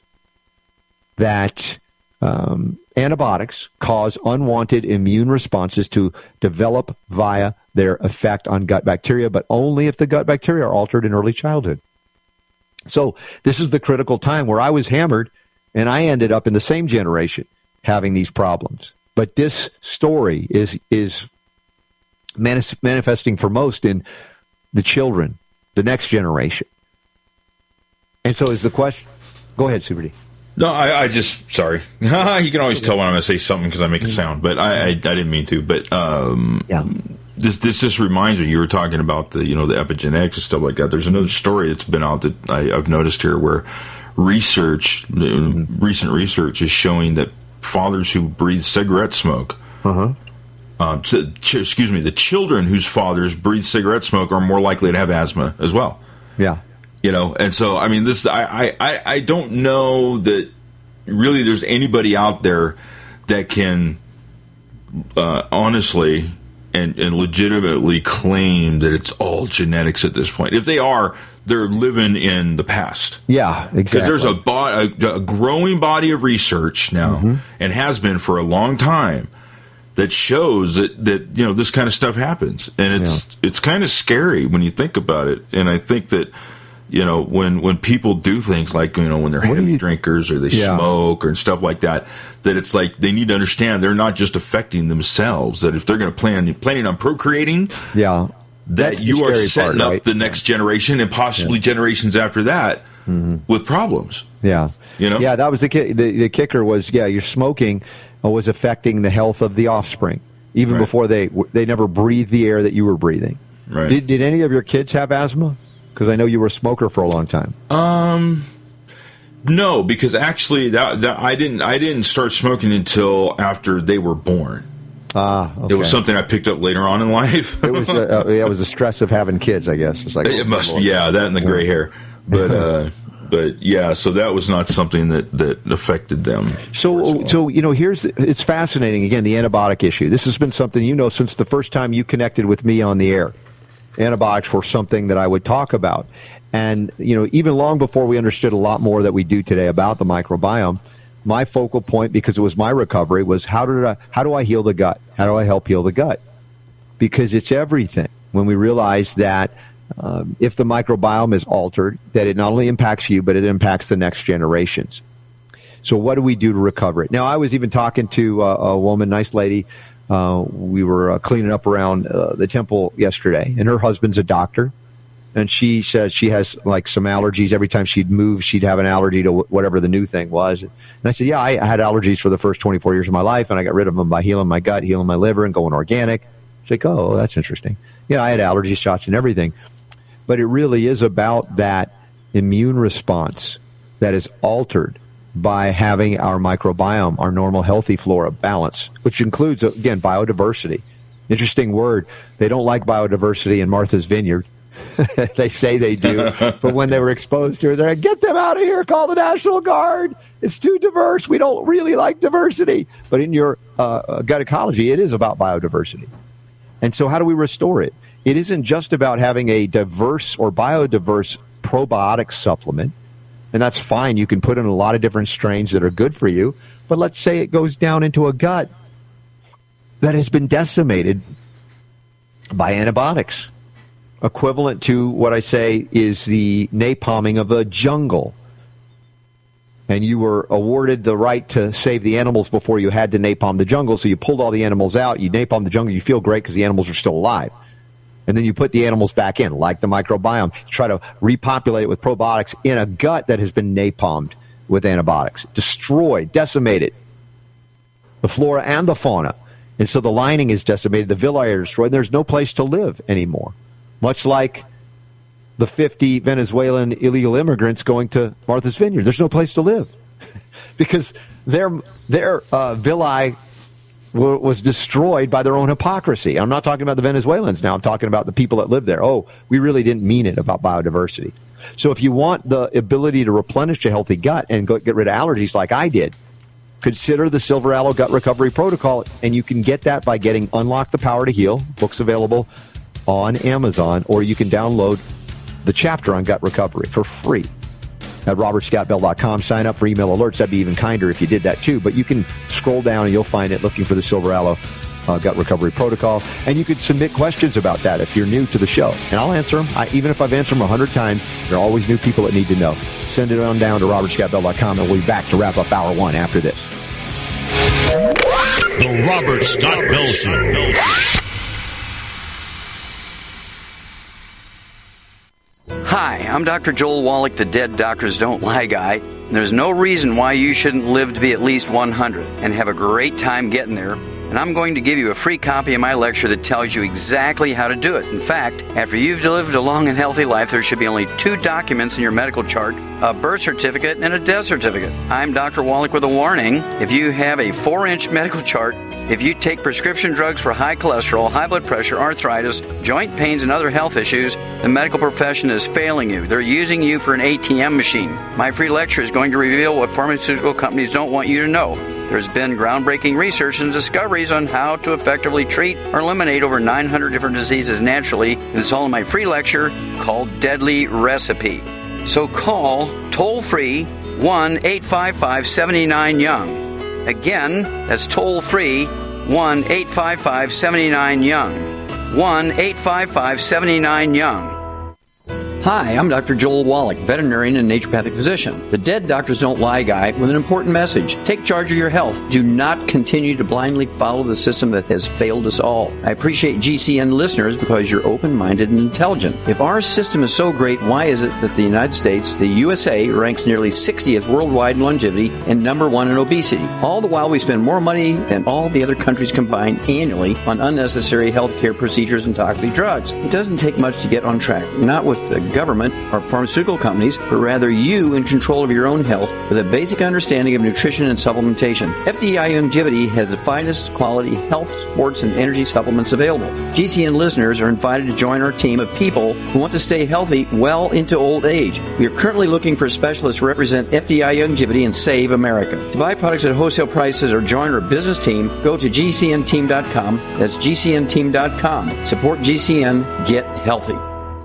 that antibiotics cause unwanted immune responses to develop via their effect on gut bacteria, but only if the gut bacteria are altered in early childhood. So this is the critical time where I was hammered, and I ended up in the same generation having these problems. But this story is manifesting for most in the children, the next generation. And so is the question. Go ahead, Super D. No, I just, sorry. You can always tell when I'm going to say something because I make a sound, but I didn't mean to. But this just reminds me, you were talking about the epigenetics and stuff like that. There's another story that's been out that I've noticed here where recent research is showing that fathers who breathe cigarette smoke, the children whose fathers breathe cigarette smoke are more likely to have asthma as well. Yeah. And so, I mean, this, I don't know that really there's anybody out there that can honestly and legitimately claim that it's all genetics at this point. If they are, they're living in the past. Yeah, exactly. Because there's a growing body of research now, and has been for a long time, that shows that this kind of stuff happens, and it's kind of scary when you think about it. And I think that when people do things like when they're heavy drinkers or they smoke or stuff like that, that it's like they need to understand they're not just affecting themselves. That if they're going to planning on procreating, that you are setting up the next generation and possibly generations after that with problems. Yeah, that was the kicker was your smoking was affecting the health of the offspring even before they never breathed the air that you were breathing. Right. Did any of your kids have asthma? Because I know you were a smoker for a long time. No, because actually that I didn't start smoking until after they were born. Okay. It was something I picked up later on in life. It was the stress of having kids, I guess. It's like it must be, that and the gray hair. But so that was not something that affected them. So it's fascinating. Again, the antibiotic issue. This has been something since the first time you connected with me on the air. Antibiotics were something that I would talk about. And, even long before we understood a lot more that we do today about the microbiome, my focal point, because it was my recovery, was how do I heal the gut? How do I help heal the gut? Because it's everything. When we realize that if the microbiome is altered, that it not only impacts you, but it impacts the next generations. So what do we do to recover it? Now, I was even talking to a woman, nice lady. We were cleaning up around the temple yesterday, and her husband's a doctor, and she says she has like some allergies. Every time she'd move, she'd have an allergy to whatever the new thing was. And I said, I had allergies for the first 24 years of my life, and I got rid of them by healing my gut, healing my liver, and going organic. She's like, oh, that's interesting. I had allergy shots and everything. But it really is about that immune response that is altered by having our microbiome, our normal healthy flora balance, which includes, again, biodiversity. Interesting word. They don't like biodiversity in Martha's Vineyard. They say they do. But when they were exposed to it, they're like, get them out of here, call the National Guard. It's too diverse. We don't really like diversity. But in your gut ecology, it is about biodiversity. And so how do we restore it? It isn't just about having a diverse or biodiverse probiotic supplement. And that's fine. You can put in a lot of different strains that are good for you. But let's say it goes down into a gut that has been decimated by antibiotics, equivalent to what I say is the napalming of a jungle. And you were awarded the right to save the animals before you had to napalm the jungle. So you pulled all the animals out, you napalm the jungle, you feel great because the animals are still alive. And then you put the animals back in, like the microbiome. You try to repopulate it with probiotics in a gut that has been napalmed with antibiotics. Destroyed, decimated. The flora and the fauna. And so the lining is decimated, the villi are destroyed, and there's no place to live anymore. Much like the 50 Venezuelan illegal immigrants going to Martha's Vineyard. There's no place to live because their villi was destroyed by their own hypocrisy. I'm not talking about the Venezuelans now. I'm talking about the people that live there. Oh, we really didn't mean it about biodiversity. So if you want the ability to replenish a healthy gut and get rid of allergies like I did, consider the Silver Aloe Gut Recovery Protocol, and you can get that by getting Unlock the Power to Heal, books available on Amazon, or you can download the chapter on gut recovery for free at robertscottbell.com. Sign up for email alerts. That'd be even kinder if you did that too. But you can scroll down and you'll find it looking for the Silver Aloe Gut Recovery Protocol. And you could submit questions about that if you're new to the show. And I'll answer them. Even if I've answered them 100 times, there are always new people that need to know. Send it on down to robertscottbell.com, and we'll be back to wrap up Hour 1 after this. The Robert Scott Bell Show. Hi, I'm Dr. Joel Wallach, the Dead Doctors Don't Lie guy. There's no reason why you shouldn't live to be at least 100 and have a great time getting there. And I'm going to give you a free copy of my lecture that tells you exactly how to do it. In fact, after you've lived a long and healthy life, there should be only 2 documents in your medical chart, a birth certificate and a death certificate. I'm Dr. Wallach with a warning. If you have a 4-inch medical chart, if you take prescription drugs for high cholesterol, high blood pressure, arthritis, joint pains, and other health issues, the medical profession is failing you. They're using you for an ATM machine. My free lecture is going to reveal what pharmaceutical companies don't want you to know. There's been groundbreaking research and discoveries on how to effectively treat or eliminate over 900 different diseases naturally, and it's all in my free lecture called Deadly Recipe. So call toll-free 1-855-79-YOUNG. Again, that's toll-free 1-855-79-YOUNG. 1-855-79-YOUNG. Hi, I'm Dr. Joel Wallach, veterinarian and naturopathic physician. The Dead Doctors Don't Lie guy with an important message. Take charge of your health. Do not continue to blindly follow the system that has failed us all. I appreciate GCN listeners because you're open-minded and intelligent. If our system is so great, why is it that the United States, the USA, ranks nearly 60th worldwide in longevity and number 1 in obesity? All the while we spend more money than all the other countries combined annually on unnecessary healthcare procedures and toxic drugs. It doesn't take much to get on track. Not with the government or pharmaceutical companies, but rather you in control of your own health with a basic understanding of nutrition and supplementation. FDI Longevity has the finest quality health, sports, and energy supplements available. GCN listeners are invited to join our team of people who want to stay healthy well into old age. We are currently looking for specialists to represent FDI Longevity and Save America. To buy products at wholesale prices or join our business team, go to GCNteam.com. That's GCNteam.com. Support GCN. Get healthy.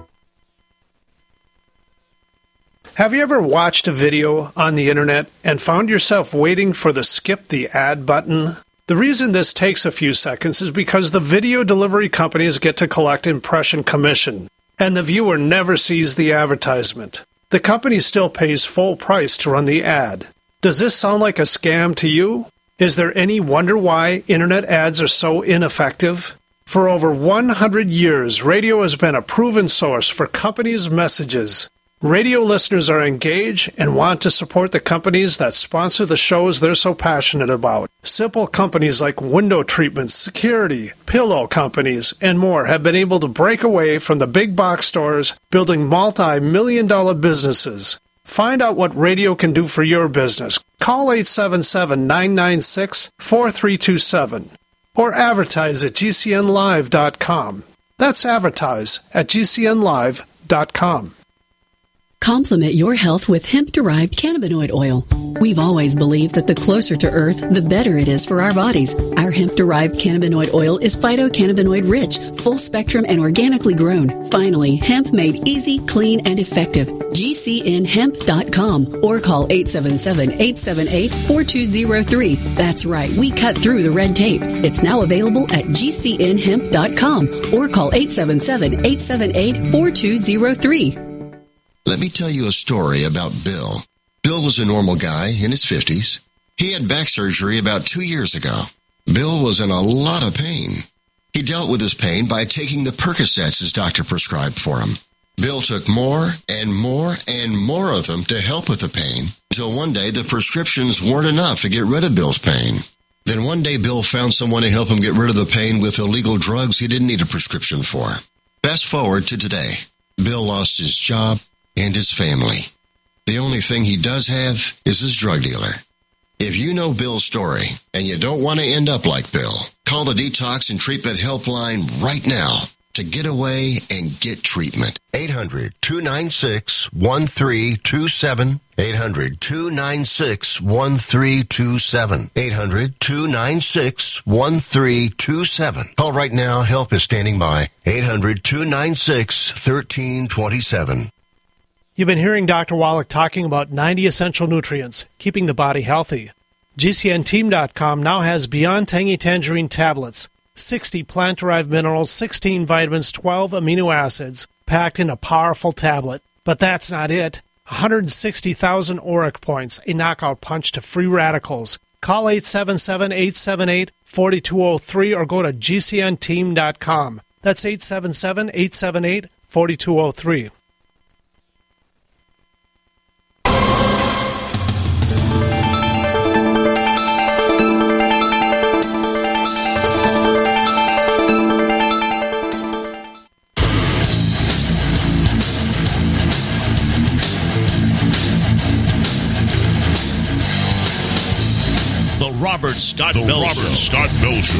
Have you ever watched a video on the internet and found yourself waiting for the skip the ad button? The reason this takes a few seconds is because the video delivery companies get to collect impression commission, and the viewer never sees the advertisement. The company still pays full price to run the ad. Does this sound like a scam to you? Is there any wonder why internet ads are so ineffective? For over 100 years, radio has been a proven source for companies' messages. Radio listeners are engaged and want to support the companies that sponsor the shows they're so passionate about. Simple companies like window treatments, security, pillow companies, and more have been able to break away from the big box stores, building multi-million-dollar businesses. Find out what radio can do for your business. Call 877-996-4327 or advertise at GCNlive.com. That's advertise at GCNlive.com. Complement your health with hemp-derived cannabinoid oil. We've always believed that the closer to Earth, the better it is for our bodies. Our hemp-derived cannabinoid oil is phytocannabinoid-rich, full-spectrum, and organically grown. Finally, hemp made easy, clean, and effective. GCNhemp.com or call 877-878-4203. That's right, we cut through the red tape. It's now available at GCNhemp.com or call 877-878-4203. Let me tell you a story about Bill. Bill was a normal guy in his 50s. He had back surgery about 2 years ago. Bill was in a lot of pain. He dealt with his pain by taking the Percocets his doctor prescribed for him. Bill took more and more and more of them to help with the pain, until one day the prescriptions weren't enough to get rid of Bill's pain. Then one day Bill found someone to help him get rid of the pain with illegal drugs he didn't need a prescription for. Fast forward to today. Bill lost his job and his family. The only thing he does have is his drug dealer. If you know Bill's story and you don't want to end up like Bill, call the Detox and Treatment Helpline right now to get away and get treatment. 800-296-1327. 800-296-1327. 800-296-1327. Call right now. Help is standing by. 800-296-1327. You've been hearing Dr. Wallach talking about 90 essential nutrients, keeping the body healthy. GCNteam.com now has Beyond Tangy Tangerine tablets, 60 plant-derived minerals, 16 vitamins, 12 amino acids, packed in a powerful tablet. But that's not it. 160,000 ORAC points, a knockout punch to free radicals. Call 877-878-4203 or go to GCNteam.com. That's 877-878-4203. Robert Scott Bell Show.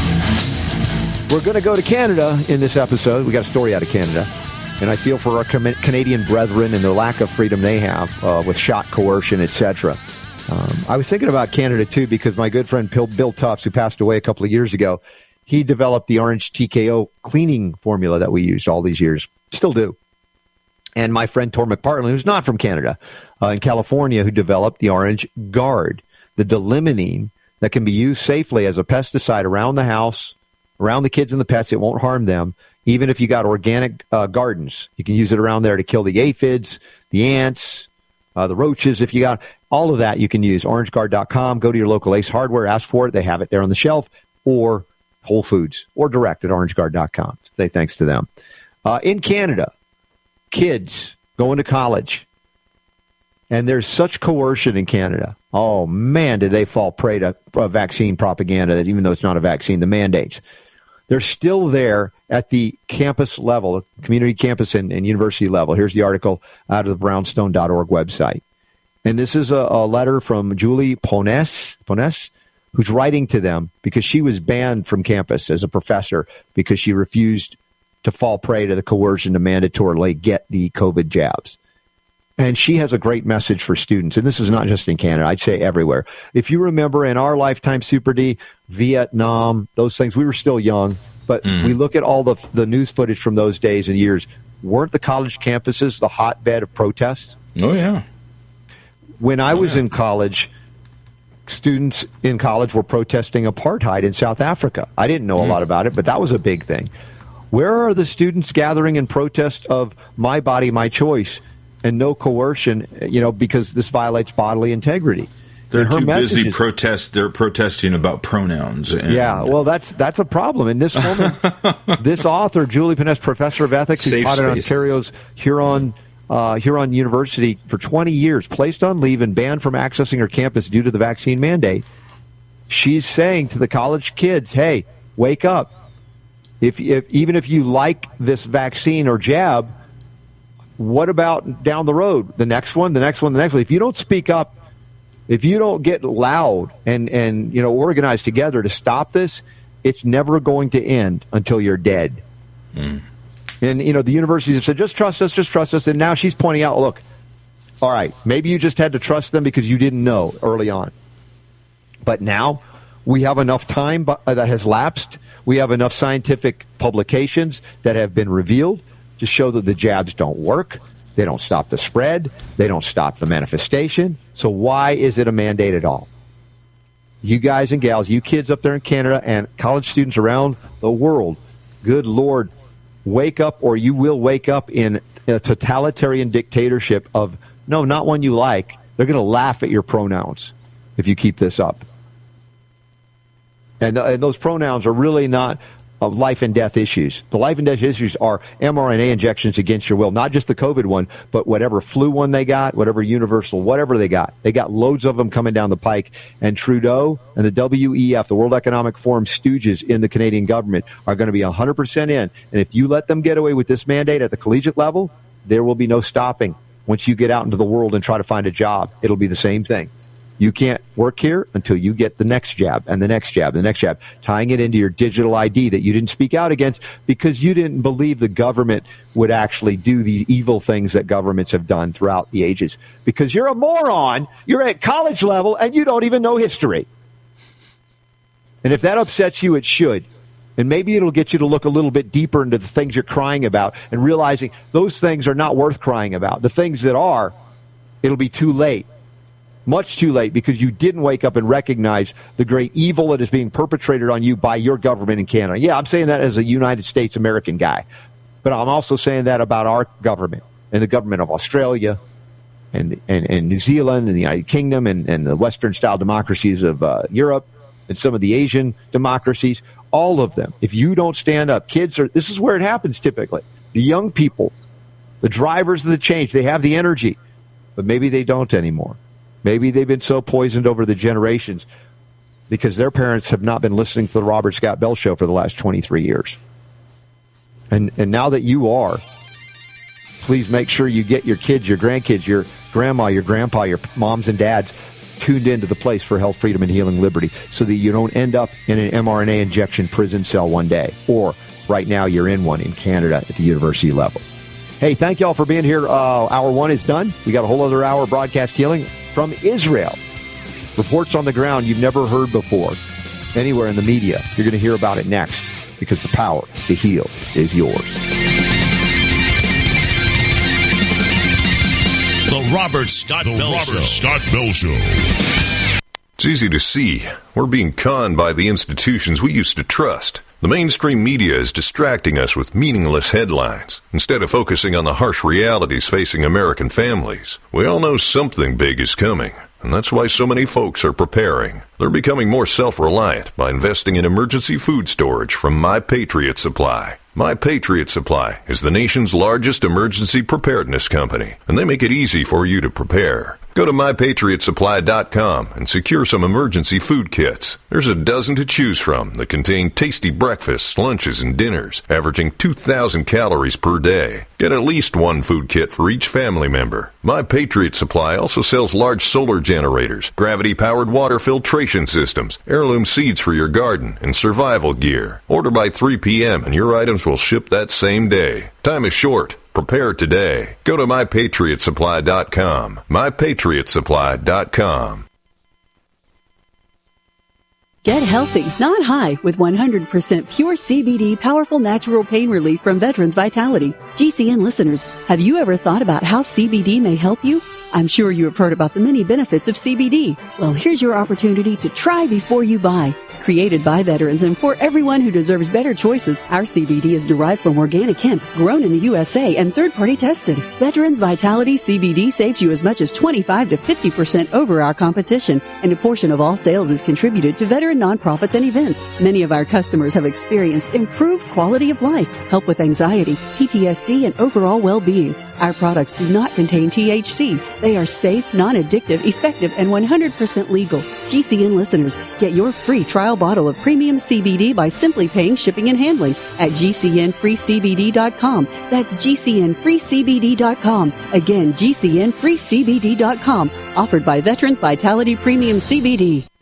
We're going to go to Canada in this episode. We got a story out of Canada. And I feel for our Canadian brethren and the lack of freedom they have with shot coercion, etc. I was thinking about Canada, too, because my good friend Bill Tufts, who passed away a couple of years ago, he developed the Orange TKO cleaning formula that we used all these years. Still do. And my friend Tor McPartland, who's not from Canada, in California, who developed the Orange Guard, the delimonene that can be used safely as a pesticide around the house, around the kids and the pets. It won't harm them. Even if you got organic gardens, you can use it around there to kill the aphids, the ants, the roaches. If you got all of that, you can use orangeguard.com. Go to your local Ace Hardware, ask for it. They have it there on the shelf, or Whole Foods, or direct at orangeguard.com. Say thanks to them. In Canada, kids going to college, and there's such coercion in Canada. Oh, man, did they fall prey to vaccine propaganda, that even though it's not a vaccine, the mandates. They're still there at the campus level, community campus and university level. Here's the article out of the brownstone.org website. And this is a letter from Julie Ponesse, who's writing to them because she was banned from campus as a professor because she refused to fall prey to the coercion to mandatorily get the COVID jabs. And she has a great message for students. And this is not just in Canada. I'd say everywhere. If you remember in our lifetime, Super D, Vietnam, those things, we were still young. But we look at all the news footage from those days and years. Weren't the college campuses the hotbed of protest? Oh, yeah. When I was in college, students in college were protesting apartheid in South Africa. I didn't know a lot about it, but that was a big thing. Where are the students gathering in protest of my body, my choice? And no coercion, because this violates bodily integrity. They're too busy They're protesting about pronouns. Yeah, well, that's a problem. And this woman, this author, Julie Ponesse, professor of ethics, who taught at Ontario's Huron University for 20 years, placed on leave and banned from accessing her campus due to the vaccine mandate. She's saying to the college kids, "Hey, wake up! Even if you like this vaccine or jab, what about down the road? The next one, the next one, the next one. If you don't speak up, if you don't get loud and organize together to stop this, it's never going to end until you're dead." And the universities have said, just trust us. And now she's pointing out, look, All right, maybe you just had to trust them because you didn't know early on. But now we have enough time that has lapsed. We have enough scientific publications that have been revealed to show that the jabs don't work. They don't stop the spread. They don't stop the manifestation. So why is it a mandate at all? You guys and gals, you kids up there in Canada and college students around the world, good Lord, wake up or you will wake up in a totalitarian dictatorship of, no, not one you like. They're going to laugh at your pronouns if you keep this up. And those pronouns are really not life and death issues. The life and death issues are mRNA injections against your will, not just the COVID one, but whatever flu one they got, whatever universal, whatever they got. They got loads of them coming down the pike. And Trudeau and the WEF, the World Economic Forum stooges in the Canadian government, are going to be 100% in. And if you let them get away with this mandate at the collegiate level, there will be no stopping. Once you get out into the world and try to find a job, it'll be the same thing. You can't work here until you get the next jab and the next jab, the next jab, tying it into your digital ID that you didn't speak out against because you didn't believe the government would actually do these evil things that governments have done throughout the ages. Because you're a moron, you're at college level, and you don't even know history. And if that upsets you, it should. And maybe it'll get you to look a little bit deeper into the things you're crying about and realizing those things are not worth crying about. The things that are, it'll be too late. Much too late because you didn't wake up and recognize the great evil that is being perpetrated on you by your government in Canada. Yeah, I'm saying that as a United States American guy. But I'm also saying that about our government and the government of Australia and New Zealand and the United Kingdom and the Western-style democracies of Europe and some of the Asian democracies, all of them. If you don't stand up, this is where it happens typically. The young people, the drivers of the change, they have the energy, but maybe they don't anymore. Maybe they've been so poisoned over the generations because their parents have not been listening to the Robert Scott Bell Show for the last 23 years. And now that you are, please make sure you get your kids, your grandkids, your grandma, your grandpa, your moms and dads tuned into the place for health, freedom, and healing liberty so that you don't end up in an mRNA injection prison cell one day. Or right now you're in one in Canada at the university level. Hey, thank y'all for being here. Hour one is done. We got a whole other hour of broadcast healing from Israel. Reports on the ground you've never heard before anywhere in the media. You're going to hear about it next because the power to heal is yours. The Robert Scott Bell Show. It's easy to see. We're being conned by the institutions we used to trust. The mainstream media is distracting us with meaningless headlines instead of focusing on the harsh realities facing American families. We all know something big is coming, and that's why so many folks are preparing. They're becoming more self-reliant by investing in emergency food storage from My Patriot Supply. My Patriot Supply is the nation's largest emergency preparedness company, and they make it easy for you to prepare. Go to MyPatriotSupply.com and secure some emergency food kits. There's a dozen to choose from that contain tasty breakfasts, lunches, and dinners, averaging 2,000 calories per day. Get at least one food kit for each family member. My Patriot Supply also sells large solar generators, gravity-powered water filtration systems, heirloom seeds for your garden, and survival gear. Order by 3 p.m. and your items will ship that same day. Time is short. Prepare today. Go to MyPatriotSupply.com. MyPatriotSupply.com. Get healthy, not high, with 100% pure CBD powerful natural pain relief from Veterans Vitality. GCN listeners, have you ever thought about how CBD may help you? I'm sure you have heard about the many benefits of CBD. Well, here's your opportunity to try before you buy. Created by veterans and for everyone who deserves better choices, our CBD is derived from organic hemp, grown in the USA and third-party tested. Veterans Vitality CBD saves you as much as 25 to 50% over our competition, and a portion of all sales is contributed to veteran nonprofits and events. Many of our customers have experienced improved quality of life, help with anxiety, PTSD, and overall well-being. Our products do not contain THC. They are safe, non-addictive, effective, and 100% legal. GCN listeners, get your free trial bottle of premium CBD by simply paying shipping and handling at GCNFreeCBD.com. That's GCNFreeCBD.com. Again, GCNFreeCBD.com. Offered by Veterans Vitality Premium CBD.